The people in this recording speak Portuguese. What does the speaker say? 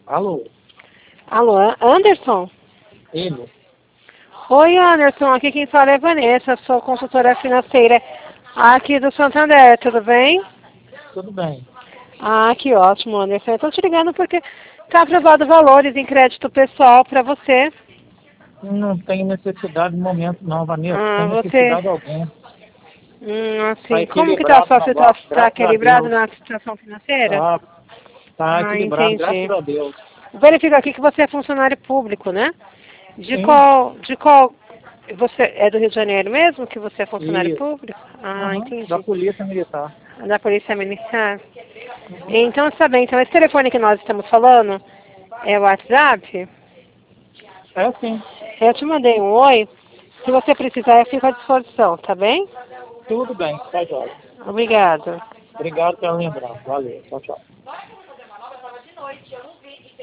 Alô? Alô, Anderson? Ele? Oi, Anderson. Aqui quem fala é Vanessa. Sou consultora financeira aqui do Santander. Tudo bem? Tudo bem. Ah, que ótimo, Anderson. Eu estou te ligando porque está aprovado valores em crédito pessoal para você. Não tenho necessidade no momento não, Vanessa. Ah, Tem você... necessidade alguma. Está Assim, como que está a equilibrado o sua situação? negócio, Está graças a equilibrado Deus. na situação financeira? Tá Ah, equilibrado, graças entendi. a Deus. Verifica aqui que você é funcionário público, né? Sim, De qual, você é do Rio de Janeiro mesmo que você é funcionário isso. público? Ah, Uhum. Da entendi. Polícia Militar. Da Polícia Militar. Uhum. Então, está bem. Então, esse telefone que nós estamos falando é o WhatsApp. É sim. Eu te mandei um oi. Se você precisar, eu fico à disposição, tá bem? Tudo bem, tá jóia. Obrigada. Obrigado pela lembrança. Valeu. Tchau, tchau.